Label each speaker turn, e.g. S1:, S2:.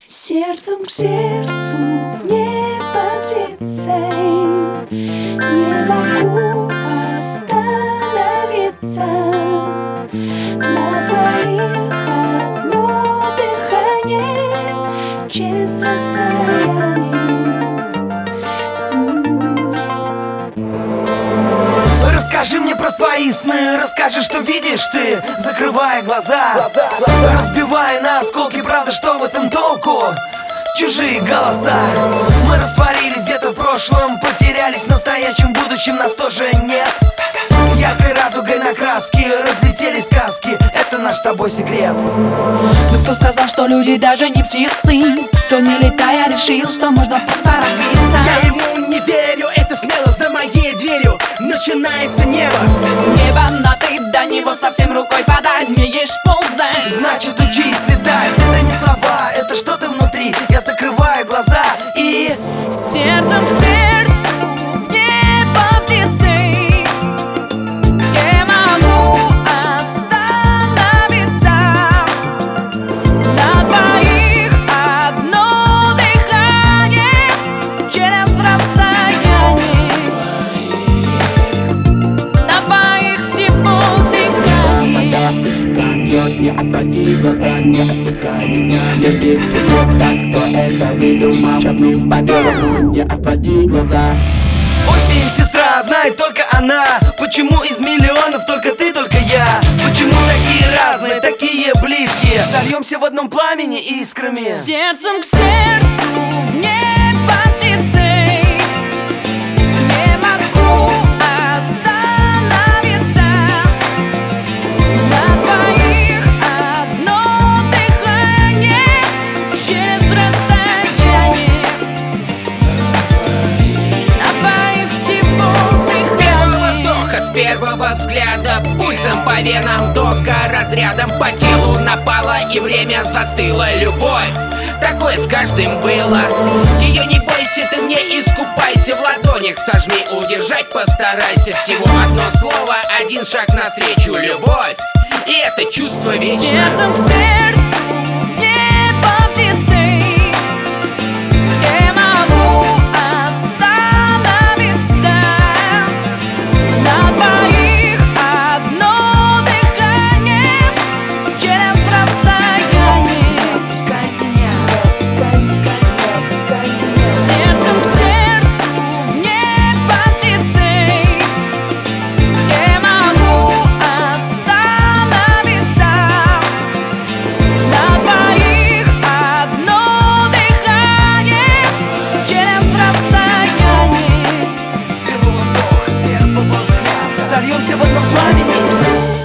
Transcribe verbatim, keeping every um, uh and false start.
S1: Сердцем к сердцу в небо птицей, не могу остановиться. На двоих одно дыхание через расстояние.
S2: Расскажи мне про свои сны, расскажи, что видишь ты, закрывая глаза, разбивая на осколки, правда, что в этом толку? Чужие голоса. Мы растворились где-то в прошлом, потерялись в настоящем, будущем нас тоже нет. Яркой радугой на краске разлетелись сказки, это наш с тобой секрет.
S1: Но кто сказал, что люди даже не птицы? Кто, не летая, решил, что можно просто разбиться?
S3: Я ему не верю, это смело за моей дверью начинается небо.
S1: Небо, но ты до него совсем рукой подать не ешь ползать.
S2: Значит, учись летать, это не слова, это что-то внутри. Я закрываю глаза и
S1: сердцем к сердцу в небо птицей, не могу остановиться. На двоих одно дыхание через расстояние. На двоих всего дыхание.
S4: По щекам бьет, не отводи глаза, не отпускай меня. Мир без чудес, так кто это выдумал? Черным по белому, не отводи глаза.
S2: осень, сестра, знает только она. Почему из миллионов только ты, только я? Почему такие разные, такие близкие? Сольемся в одном пламени искрами.
S1: Сердцем к сердцу в небо птицей, не могу остановиться. На двоих одно дыхание через расстояние. На двоих всего
S5: Первого
S1: дыхание.
S5: вдоха, с первого взгляда, пульсом по венам, тока разрядом по телу напала, и время застыло. Любовь, такое с каждым было. Ее не бойся, ты мне искупайся, в ладонях сожми, удержать постарайся. Всего одно слово, один шаг навстречу. Любовь, и это чувство вечно.
S1: Сердцем к сердцу в небо птицей, не могу остановиться. На двоих одно дыхание через расстояние. Отпускай меня, отпускай меня. Сердцем к сердцу в небо птицей, не могу остановиться. На двоих одно дыхание через расстояние.
S2: С первого вздоха, с первого взгляда сольемся в одном пламени.